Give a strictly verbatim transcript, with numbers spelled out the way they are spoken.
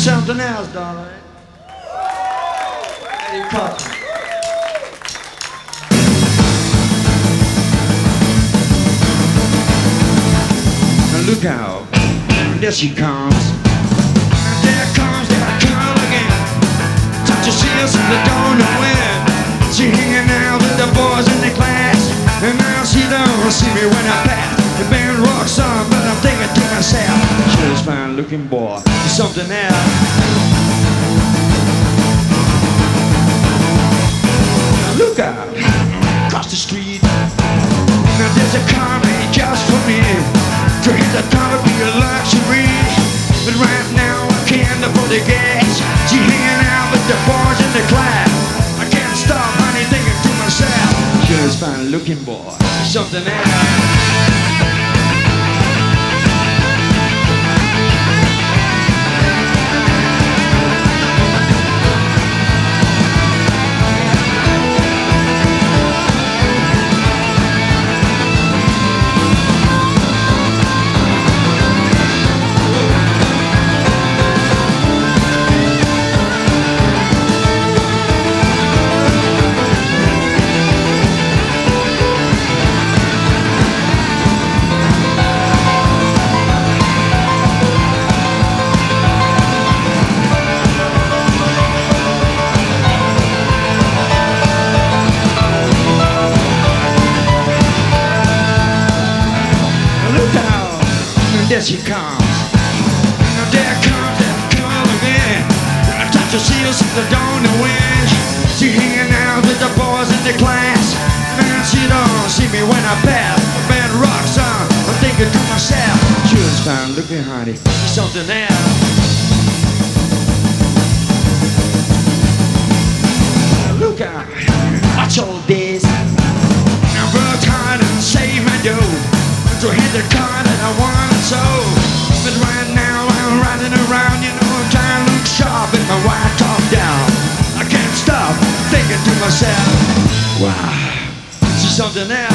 something else, darling. Eddie Cochran. Now look out, there she comes. There comes that girl again. Touch her seals and they don't know when. She hanging out with the boys in the class, and now she don't see me when I pass. The band rocks on, but I'm thinking to myself, sure is fine looking boy, something else. Now look out, across the street. Now there's a car made just for me. To hit the car would be a luxury, but right now I can't afford the gas. She hanging out with the boys in the class. I can't stop honey thinking to myself, sure is fine looking boy, something else. There she comes. Now there comes that girl again. I touch her seals and I don't know when. She hanging out with the boys in the class, and she don't see me when I pass. The band rocks on, I'm thinking to myself, sure is fine looking honey, something else. Look out, watch all this. Now work hard and save my dough to hit the car that I want so. But right now I'm riding around, you know, I'm trying to look sharp with my white top down. I can't stop thinking to myself, wow, this is something else.